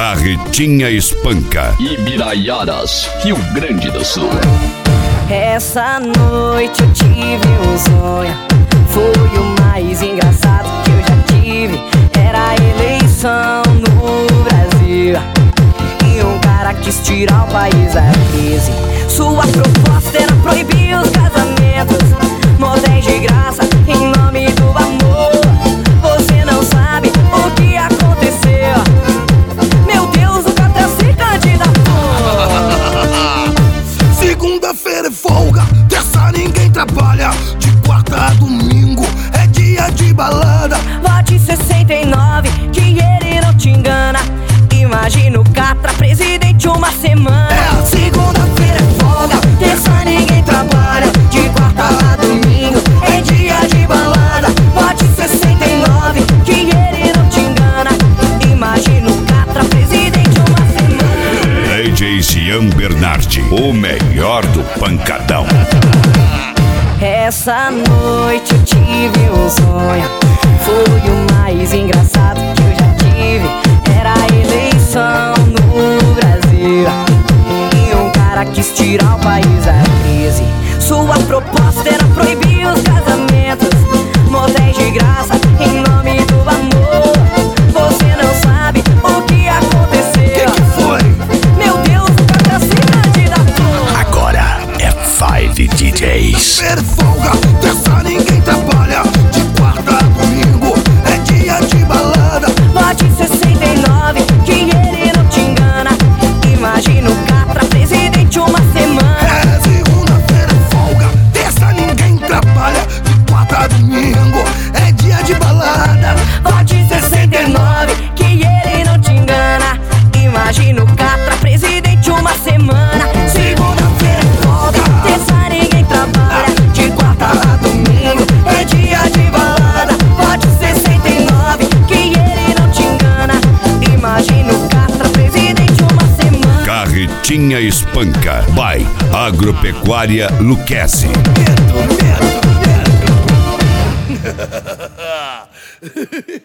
Carretinha Espanca. Ibiraiaras, Rio Grande do Sul. Essa noite eu tive um sonho, foi o mais engraçado que eu já tive. Era a eleição no Brasil e um cara quis tirar o país da crise. Sua proposta era proibir os casamentos, motéis de graça em nome do amor. Você não sabe o que aconteceu. Meu Deus, o cara se candidatou. Segunda-feira é folga, terça ninguém trabalha, de quarta a domingo é dia de balada. Vote 69, que ele não te engana. Imagina o Catra presidente uma semana. É, segunda-feira é folga, Terça ninguém trabalha, de quarta a domingo é dia de balada. Vote 69, que ele não te engana. Imagina o Catra presidente uma semana. DJ Cian Bernardi, o melhor do pancadão. Essa noite eu tive um sonho, foi o mais engraçado que eu já tive. Era a eleição no Brasil e um cara quis tirar o país da crise. Sua proposta era proibir os casamentos, motéis de graça em nome do amor. Você não sabe o que aconteceu. que foi? Meu Deus, o cara se candidatou. Agora é 5 DJs. Segunda-feira é folga, terça ninguém trabalha, de quarta a domingo é dia de balada. Vote 69, que ele não te engana. Imagina o Catra presidente uma semana. É, segunda-feira é folga, terça ninguém trabalha, de quarta a domingo é dia de balada. Vote 69, que ele não te engana. Imagina o Catra presidente uma semana. Segunda-feira é folga, terça ninguém trabalha, de quarta a domingo é dia de balada. Vote 69, que ele não te engana. Imagina o Catra presidente uma semana. Carretinha Espanca, by Agropecuária Luquezzi. Medo, medo, medo.